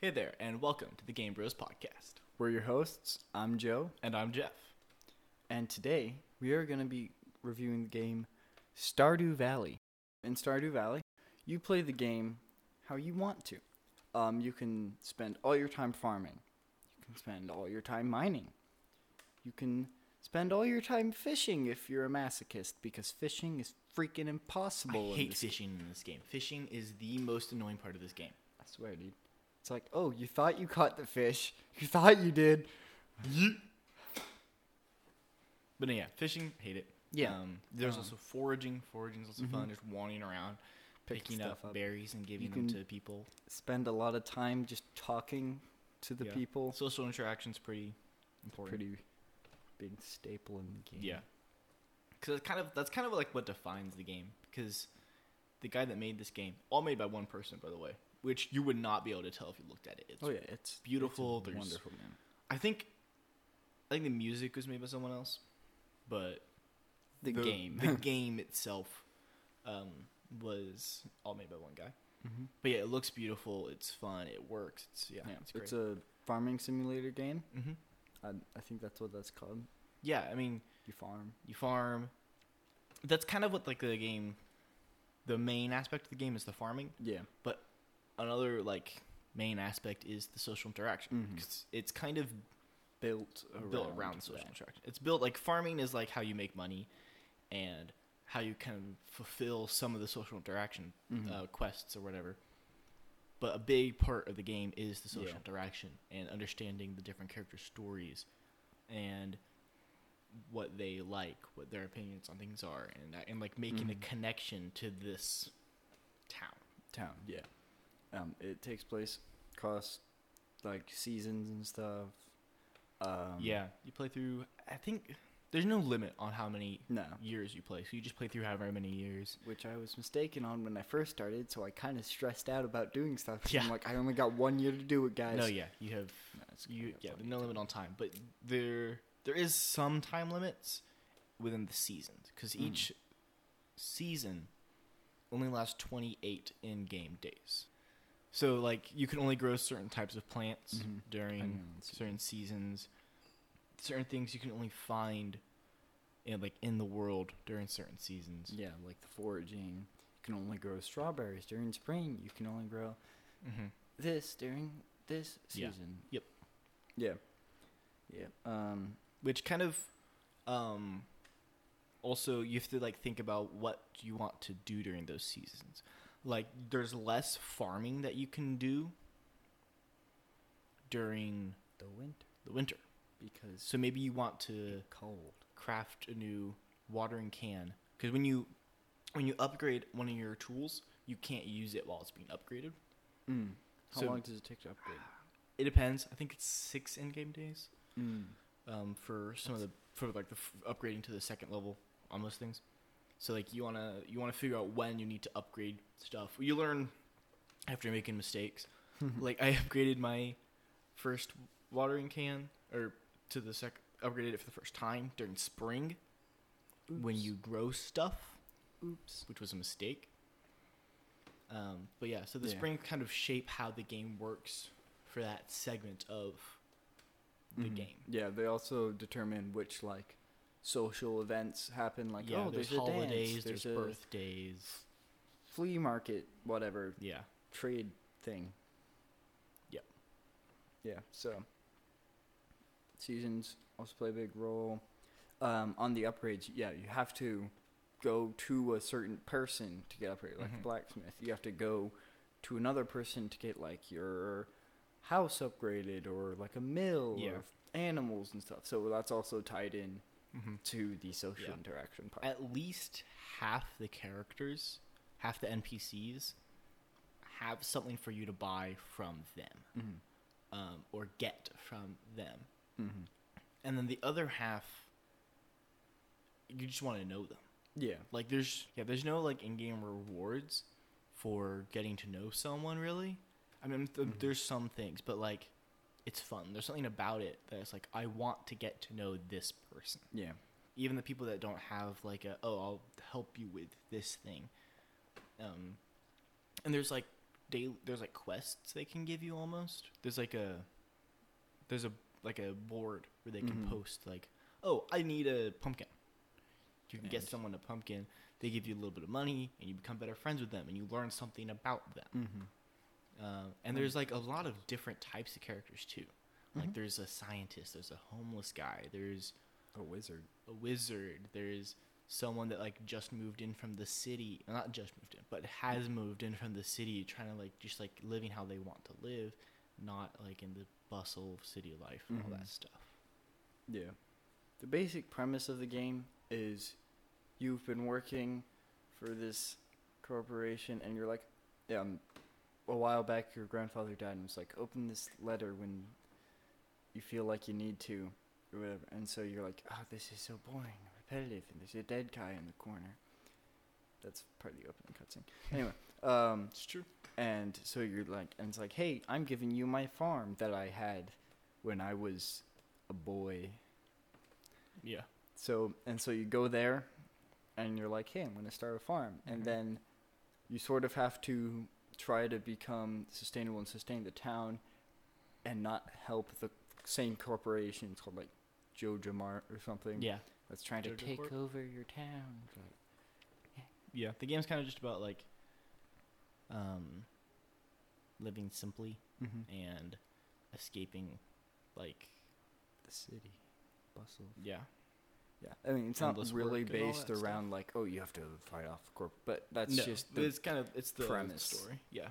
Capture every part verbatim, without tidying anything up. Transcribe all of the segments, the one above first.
Hey there, and welcome to the Game Bros Podcast. We're your hosts. I'm Joe. And I'm Jeff. And today, we are going to be reviewing the game Stardew Valley. In Stardew Valley, you play the game how you want to. Um, you can spend all your time farming. You can spend all your time mining. You can spend all your time fishing if you're a masochist, because fishing is freaking impossible. I hate in this fishing in this game. Fishing is the most annoying part of this game. I swear, dude. It's like, oh, you thought you caught the fish. You thought you did. But no, yeah, fishing, hate it. Yeah. Um, there's Um, also foraging. Foraging is also mhm. fun, just wandering around, Pick picking stuff up, up. berries and giving You them can- to people. Spend a lot of time just talking to the Yeah. people. Social interaction's pretty important. Pretty big staple in the game. Yeah. Because kind of that's kind of like what defines the game. Because the guy that made this game, all made by one person, by the way, which you would not be able to tell if you looked at it. It's Oh yeah, it's beautiful. It's a There's- wonderful game. I think, I think the music was made by someone else, but The, game. the game itself, um, was all made by one guy. mm-hmm. But yeah, it looks beautiful. It's fun. It works. It's yeah, Yeah, it's great. it's a farming simulator game. hmm I, I think that's what that's called. Yeah, I mean, You farm. you farm. That's kind of what like the game, the main aspect of the game is the farming. Yeah. Another like main aspect is the social interaction. Mhm. 'Cause it's kind of Built around, built around social that. interaction. It's built like farming is like how you make money, and how you can fulfill some of the social interaction Mhm. uh, quests or whatever. But a big part of the game is the social Yeah. interaction and understanding the different characters' stories and what they like, what their opinions on things are, and that- and like making Mhm. a connection to this town. Town. Yeah. Um, it takes place across like seasons and stuff. Um, yeah, you play through. I think there's no limit on how many No. years you play, so you just play through however many years. Which I was mistaken on when I first started, so I kind of stressed out about doing stuff. 'Cause Yeah. I'm like, I only got one year to do it, guys. No, yeah, you have No, it's- you it's yeah, like there's no ten. limit on time, but there there is some time limits within the seasons because Mm. each season only lasts twenty-eight in-game days. So like you can only grow certain types of plants Mhm. during Depending on the season. certain seasons. Certain things you can only find in like in the world during certain seasons. Yeah, like the foraging. You can only grow strawberries during spring. You can only grow Mm-hmm. this during this Yeah. season. Yep. Yeah. Yeah. Um. Which kind of um also you have to like think about what you want to do during those seasons. Like there's less farming that you can do during The winter the winter. because So maybe you want to it's cold. craft a new watering can cuz when you when you upgrade one of your tools, you can't use it while it's being upgraded. Mm. How So- long does it take to upgrade? It depends. I think it's six in-game days. Mm. um, for some of the for like the f- upgrading to the second level on most things. So like you wanna you wanna figure out when you need to upgrade stuff. You learn after making mistakes. Like I upgraded my first watering can or to the second upgraded it for the first time during spring when Oops. you grow stuff, Oops. which was a mistake. Um, but yeah, so the Yeah. spring kind of shape how the game works for that segment of the Mhm. game. Yeah, they also determine which like social events happen. Like, Yeah, oh, there's, there's, a holidays, dance, there's, there's, a birthdays. flea market, whatever Yeah. trade thing. Yep. Yeah. So seasons also play a big role. Um, on the upgrades, yeah, you have to go to a certain person to get upgraded, like Mhm. a blacksmith. You have to go to another person to get like your house upgraded, or like a mill, Yeah. or animals and stuff. So that's also tied in Mm-hmm. to the social Yeah. interaction part. At least half the characters, half the N P Cs, have something for you to buy from them, Mm-hmm. um, or get from them. Mm-hmm. And then the other half, you just want to know them. Yeah. Like there's yeah, there's no like in-game rewards for getting to know someone really. I mean, th- Mhm. there's some things, but like it's fun. There's something about it that's like I want to get to know this person. Yeah. Even the people that don't have like a oh I'll help you with this thing. Um, and there's like daily. There's like quests they can give you almost. There's like a there's a like a board where they can Mhm. post like, oh, I need a pumpkin. You can get And- someone a pumpkin. They give you a little bit of money, and you become better friends with them, and you learn something about them. Mm-hmm. Uh, and there's like a lot of different types of characters too. Like Mhm. there's a scientist, there's a homeless guy, there's A wizard. a wizard, there's someone that like just moved in from the city, not just moved in, but has moved in from the city, trying to like just like living how they want to live, not like in the bustle of city life and all Mhm. that stuff. Yeah. The basic premise of the game is you've been working for this corporation and you're like, yeah, um, a while back your grandfather died and was like, open this letter when you feel like you need to or whatever. And so you're like, oh, this is so boring, repetitive, and there's a dead guy in the corner. That's part of the opening cutscene. Anyway, um, It's true. and so you're like, and it's like, hey, I'm giving you my farm that I had when I was a boy. Yeah. So and so you go there, and you're like, hey, I'm gonna start a farm, and Mhm. then you sort of have to try to become sustainable and sustain the town, and not help the same corporation. It's called like Joja Mart or something. Yeah. That's trying to Joja take Corp? over your town. It's like, Yeah. The game's kind of just about like um living simply mm-hmm. and escaping like The city, bustle. yeah. Yeah, I mean it's Endless not really work and all based that around like, oh, you have to fight off corp, but that's no, just but the it's kind of it's the premise. story. Yeah.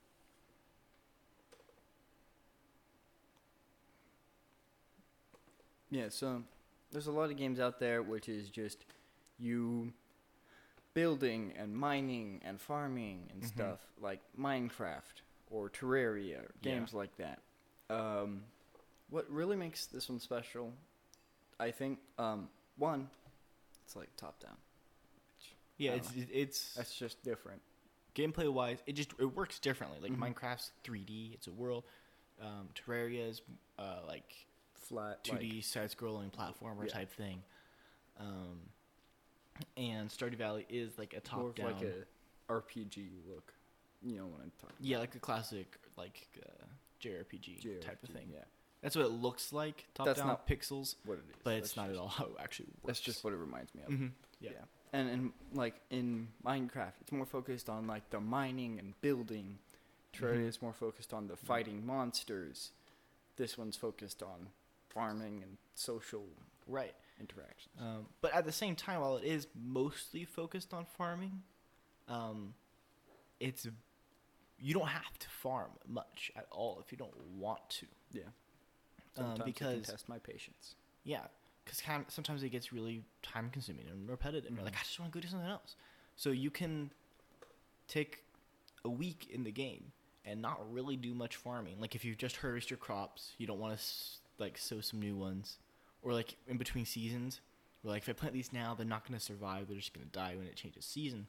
Yeah, so there's a lot of games out there which is just you building and mining and farming and Mhm. stuff like Minecraft or Terraria, or Yeah. games like that. Um, what really makes this one special, I think, um, one, it's like top down. Yeah, I it's don't it's That's just different. gameplay wise, it just it works differently. Like Mhm. Minecraft's three D, it's a world. Um, Terraria is uh, like Flat, two D side-scrolling platformer Yeah. type thing. Um, and Stardew Valley is like a like, more of top-down. like a R P G look. You know what I'm talking Yeah, like a classic like uh, J R P G about. J R P G, type of thing. Yeah, That's what it looks like, top That's down not pixels, what it is. but That's it's not just, at all how it actually works. That's just what it reminds me of. hmm Yeah. Yeah. And in like in Minecraft, it's more focused on like the mining and building. Terraria Mhm. is more focused on the fighting monsters. This one's focused on farming and social Right. interactions. Um, but at the same time, while it is mostly focused on farming, um, it's you don't have to farm much at all if you don't want to. Yeah. Um, Sometimes it can because test my patience. yeah, because kind of, sometimes it gets really time consuming and repetitive. You're like, Mhm. I just want to go do something else. So you can take a week in the game and not really do much farming. Like if you just harvest your crops, you don't want to s- like sow some new ones, or like in between seasons. Where like if I plant these now, they're not going to survive. They're just going to die when it changes season.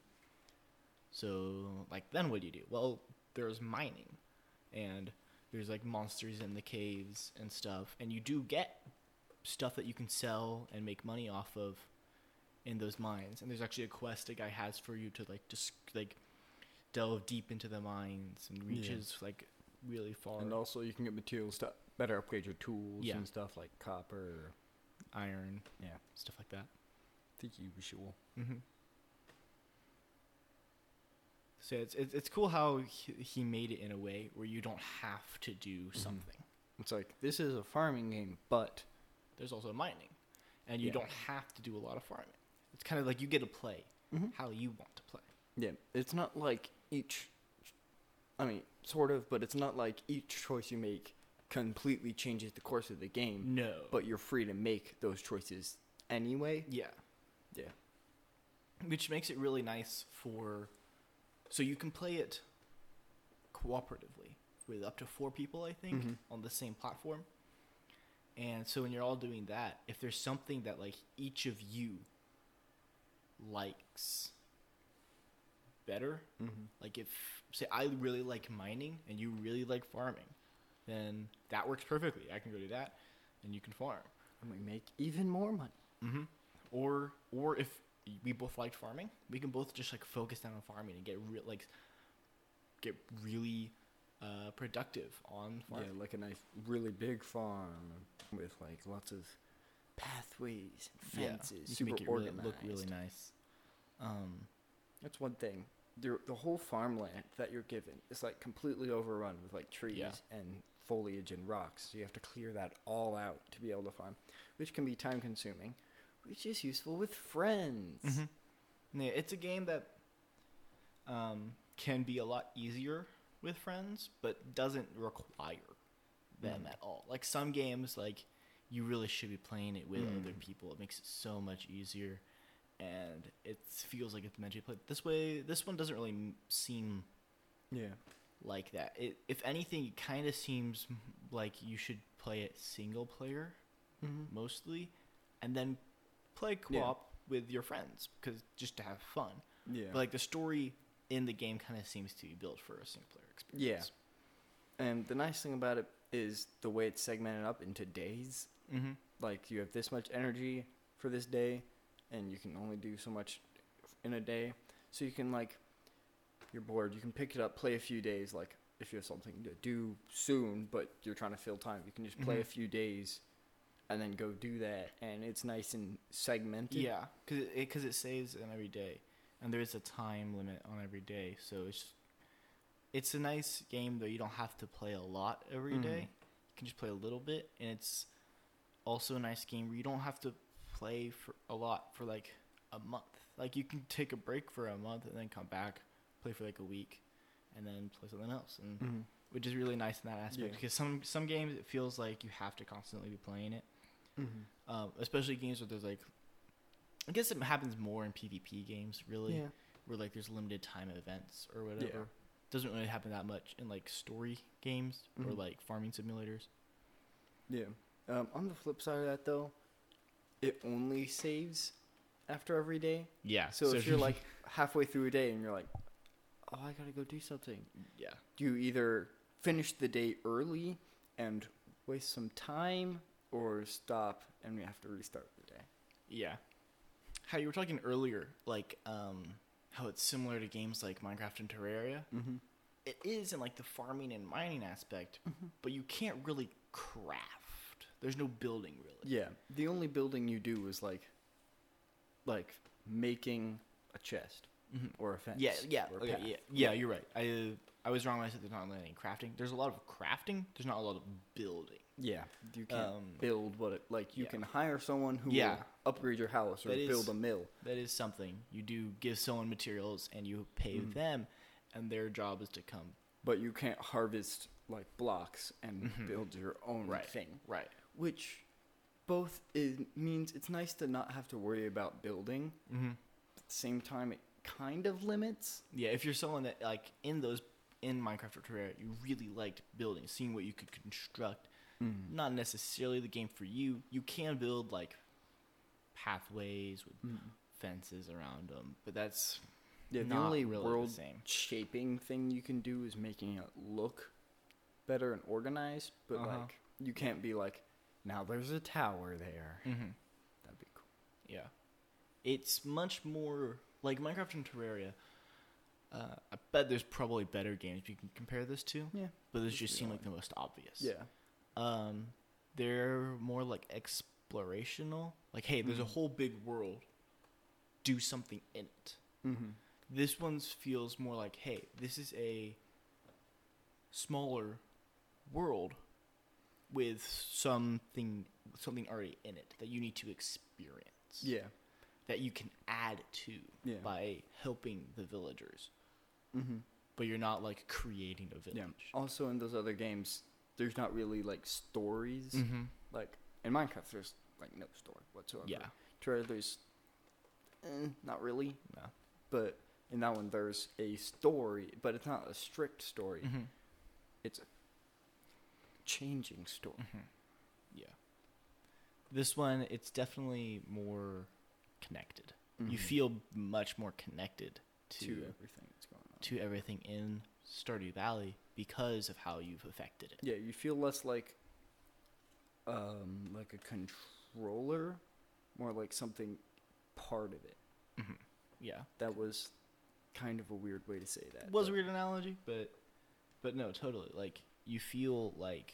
So like then what do you do? Well, there's mining, and there's like monsters in the caves and stuff, and you do get stuff that you can sell and make money off of in those mines. And there's actually a quest a guy has for you to like just like delve deep into the mines and Yeah. reaches like really far. And also, you can get materials to better upgrade your tools Yeah. and stuff like copper. Iron, Yeah, stuff like that. the usual. Mm-hmm. So it's, it's it's cool how he, he made it in a way where you don't have to do Mm-hmm. something. It's like this is a farming game, but There's also mining, and you Yeah. don't have to do a lot of farming. It's kind of like you get to play Mhm. how you want to play. yeah, it's not like each. I mean, sort of, but it's not like each choice you make completely changes the course of the game. No, But you're free to make those choices anyway. yeah, Yeah. which makes it really nice for. So you can play it cooperatively with up to four people, I think, Mhm. on the same platform. And so when you're all doing that, if there's something that like each of you likes better, Mm-hmm. like if say I really like mining and you really like farming, then that works perfectly. I can go do that, and you can farm. And we make even more money. Mm-hmm. Or or if we both liked farming, we can both just like focus down on farming and get real like get really uh, productive on farm. Yeah, like a nice, really big farm with like lots of pathways, and fences, you can super make it really, organized. look really nice. Um, That's one thing. The, the whole farmland that you're given is like completely overrun with like trees Yeah. and foliage and rocks. So you have to clear that all out to be able to farm, which can be time consuming, which is useful with friends. Mm-hmm. Yeah, it's a game that um, can be a lot easier with friends, but doesn't require them Mm. at all. Like some games, like you really should be playing it with Mm. other people. It makes it so much easier, and it feels like it's meant to be played this way. This one doesn't really m- seem Yeah. like that. It, if anything, it kind of seems like you should play it single player Mm-hmm. mostly, and then play co-op Yeah. with your friends because just to have fun. Yeah. But like the story in the game kind of seems to be built for a single player experience. And the nice thing about it is the way it's segmented up into days. Yeah. Mm-hmm. Like you have this much energy for this day, and you can only do so much in a day. So you can like, you're bored, you can pick it up, play a few days. Like if you have something to do soon, but you're trying to fill time, you can just play Mhm. a few days, and then go do that. And it's nice and segmented. Yeah, because it, because it saves on every day, and there is a time limit on every day. So it's it's a nice game though. You don't have to play a lot every Mhm. day. You can just play a little bit, and it's also a nice game where you don't have to play for a lot for like a month. Like you can take a break for a month and then come back, play for like a week, and then play something else, and Mhm. which is really nice in that aspect Yeah. because some some games it feels like you have to constantly be playing it. Mhm. Um, especially games where there's like, I guess it happens more in PvP games, really, Yeah. where like there's limited time events or whatever. Yeah. Doesn't really happen that much in like story games or Mhm. like farming simulators. Yeah. Um, on the flip side of that, though, it only saves after every day. Yeah. So, if you're like halfway through a day and you're like, oh, I gotta go do something, yeah, you either finish the day early and waste some time, or stop and we have to restart the day. yeah. How you were talking earlier, like um, how it's similar to games like Minecraft and Terraria. Mm-hmm. It is in like the farming and mining aspect, Mm-hmm. but you can't really craft. There's no building really. Yeah. The only building you do is like, like making a chest Mm-hmm. or a fence. Yeah, yeah, or a okay, path. yeah, yeah. You're right. I uh, I was wrong when I said there's not really any crafting. There's a lot of crafting. There's not a lot of building. Yeah, you can't Um, build what it like. You yeah. can hire someone who Yeah. will upgrade your house or That is- build a mill. That is something you do. Give someone materials and you pay Mhm. them, and their job is to come. But you can't harvest like blocks and Mhm. build your own Right. thing. Right. Which both is, means it's nice to not have to worry about building. Mm-hmm. At the same time, it kind of limits. Yeah. If you're someone that like in those in Minecraft or Terraria, you really liked building, seeing what you could construct. Mm. Not necessarily the game for you. You can build like pathways with Mm. fences around them, but that's Yeah, the not only really world the same. shaping thing you can do is making it look better and organized. But Uh-huh. like, you can't be like, now there's a tower there. Mm-hmm. That'd be cool. Yeah. It's much more like Minecraft and Terraria. Uh, I bet there's probably better games you can compare this to, Yeah. but those Let's just be seem like honest. the most obvious. Yeah. Um, they're more like explorational. Like, hey, there's a Mhm. whole big world. Do something in it. Mm-hmm. This one's feels more like, hey, this is a smaller world with something something already in it that you need to experience. Yeah. That you can add to Yeah. by helping the villagers. Mm-hmm. But you're not like creating a Yeah. village. Also, in those other games, there's not really like stories. Mm-hmm. Like in Minecraft, there's like no story whatsoever. Yeah. Terraria, there's eh, not really, No. but in that one, there's a story, but it's not a strict story. Mm-hmm. It's a changing story. Mm-hmm. Yeah. This one, it's definitely more connected. You Mhm. feel much more connected to to everything that's going on. to everything in Stardew Valley because of how you've affected it. Yeah, you feel less like um like a controller, more like something part of it Mm-hmm. Yeah. that was kind of a weird way to say that. It was a but- weird analogy, but but no, totally. Like you feel like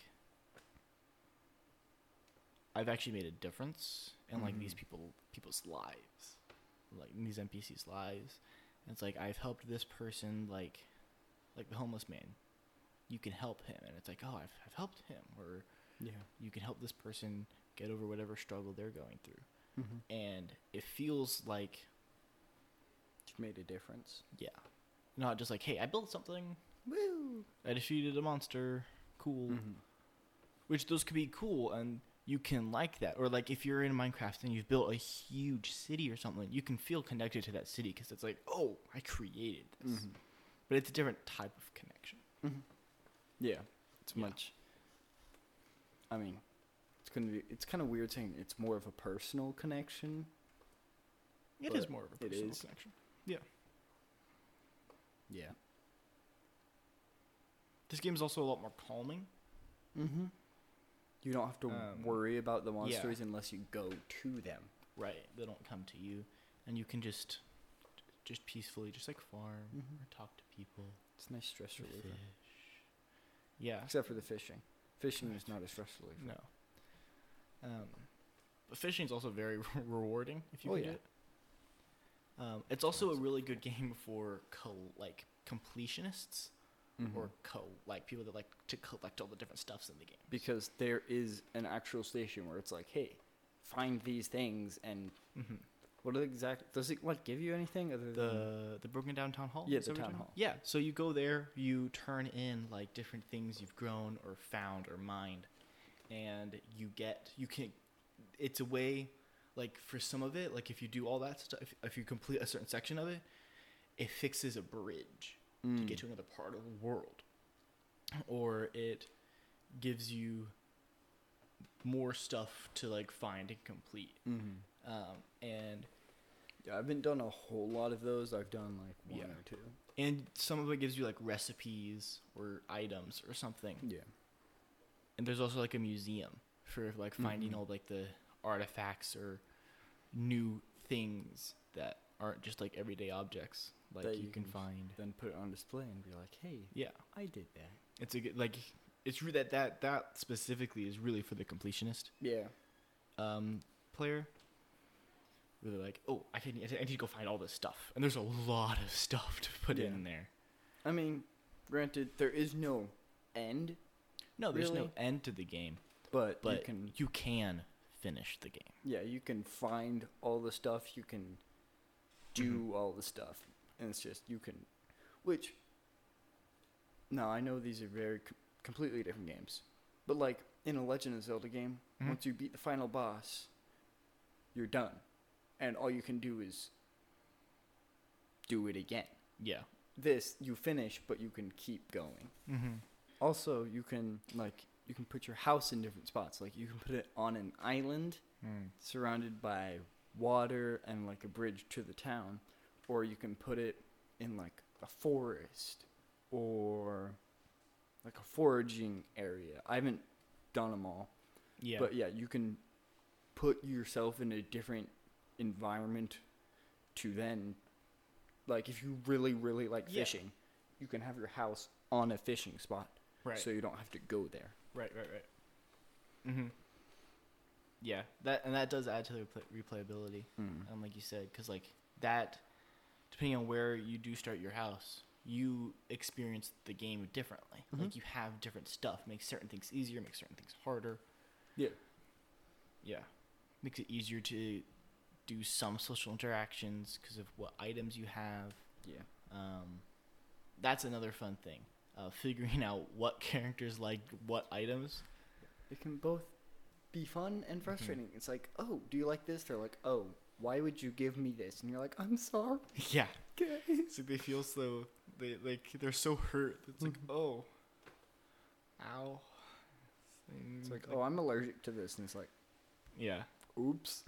I've actually made a difference in like these Mhm. people people's lives, like in these N P Cs' lives. And it's like I've helped this person, like like the homeless man. You can help him, and it's like, oh, I've I've helped him, or Yeah. you can help this person get over whatever struggle they're going through. Mm-hmm. And it feels like, You've made a difference. yeah, not just like, hey, I built something, Woo! I defeated a monster, cool. Mm-hmm. Which those could be cool, and you can like that. Or like if you're in Minecraft and you've built a huge city or something, you can feel connected to that city because it's like, oh, I created this. Mm-hmm. But it's a different type of connection. Mm-hmm. Yeah, it's Yeah. much. I mean, it's gonna be. It's kind of weird saying it's more of a personal connection. It But is more of a it personal is. connection. Yeah. This game is also a lot more calming. Mm-hmm. You don't have to Um, worry about the yeah. monsters unless you go to them. Right. They don't come to you, and you can just just peacefully just like farm Mhm. or talk to people. It's a nice stress Fish. reliever. Yeah. Except for the fishing. Fishing is not a stress reliever. No. Um, but fishing is also very rewarding if you Oh, can yeah. do it. Um, it's also a really good game for co- like completionists Mhm. or co like people that like to collect all the different stuffs in the game. Because there is an actual station where it's like, hey, find these things, and Mm-hmm. what are the exact? Does it like give you anything other than The the broken down town hall. Yeah, Is the that what you're town talking hall. about? Yeah. So you go there, you turn in like different things you've grown or found or mined, and you get you can. It's a way, like for some of it, like if you do all that stuff, if, if you complete a certain section of it, it fixes a bridge to Mm. get to another part of the world, or it gives you more stuff to like find and complete. Mhm. Um, and Yeah, I haven't done a whole lot of those. I've done like one Yeah. or two. and some of it gives you like recipes or items or something. Yeah. And there's also like a museum for like finding Mhm. all like the artifacts or new things that aren't just like everyday objects like That you, you can, can find. Then put it on display and be like, hey, Yeah, I did that. it's a good like it's re- that that that specifically is really for the completionist Yeah. um player. Where they're like, oh, I can I need to go find all this stuff, and there's a lot of stuff to put Yeah. in there. I mean, granted, there is no end, No, there's no Really? end to the game, but, but you can. you can finish the game. Yeah, you can find all the stuff. You can do all the stuff, and it's just you can, which. No, I know these are very com- completely different games, but like in a Legend of Zelda game, Mhm. once you beat the final boss, you're done, and all you can do is do it again. Yeah. This you finish, but you can keep going. Mm-hmm. Also, you can like you can put your house in different spots. Like you can put it on an island Mm. surrounded by water and like a bridge to the town, or you can put it in like a forest or like a foraging area. I haven't done them all, Yeah. but yeah, you can put yourself in a different environment to then, like if you really really like Yeah. fishing, you can have your house on a fishing spot, right. so you don't have to go there. Right, right, right. Mm-hmm. Yeah, that and that does add to the replay- replayability, Mm. um, like you said, because like that, depending on where you do start your house, you experience the game differently. Mhm. Like you have different stuff, makes certain things easier, makes certain things harder. Yeah. Yeah, makes it easier to do some social interactions because of what items you have. Yeah. Um, that's another fun thing, uh, figuring out what characters like what items. It can both be fun and frustrating. It's like, oh, do you like this? They're like, oh, why would you give me this? And you're like, I'm sorry, Yeah. guys. It's like they feel so they like they're so hurt. It's like Mhm. oh, ow. It's like, oh, I'm allergic to this, and it's like, yeah, oops.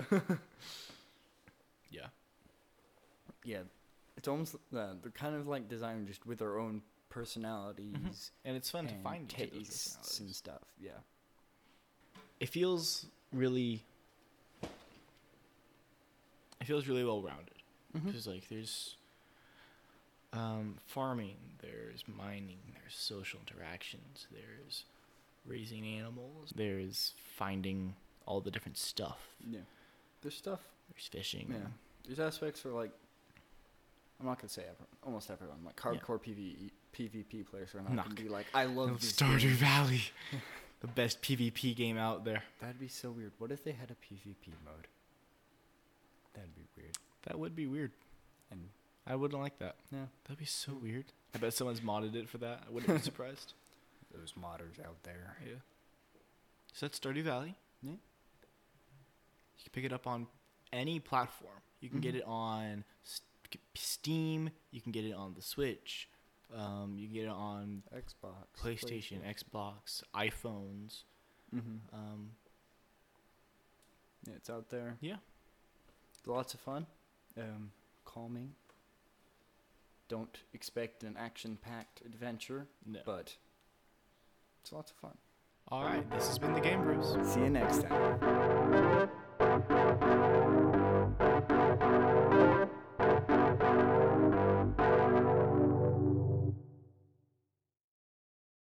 yeah, Yeah, it's almost uh, they're kind of like designed just with their own personalities and it's fun to and find each of those tastes and personalities. stuff. Yeah. It feels really. It feels really well rounded Mhm. because like there's um, farming, there's mining, there's social interactions, there's raising animals, there's finding all the different stuff. Yeah. There's stuff. There's fishing. Yeah. There's aspects for like, I'm not gonna say everyone, almost everyone. Like hardcore Yeah. PvE, PvP players are not, Not gonna be like, I love this Stardew game. Valley, the best PvP game out there. That'd be so weird. What if they had a PvP mode? That'd be weird. That would be weird. And I wouldn't like that. yeah, That'd be so weird. I bet someone's modded it for that. I wouldn't be surprised. those modders out there. Yeah. So that's Stardew Valley. Yeah. You can pick it up on any platform. You can get Mhm. it on S- Steam. You can get it on the Switch. Um, you can get it on Xbox, PlayStation, Xbox, iPhones. Mm-hmm. Um, Yeah, it's out there. yeah. Lots of fun. Um, calming. Don't expect an action-packed adventure, No. but it's lots of fun. All right. This has been the Game Bros. See you next time.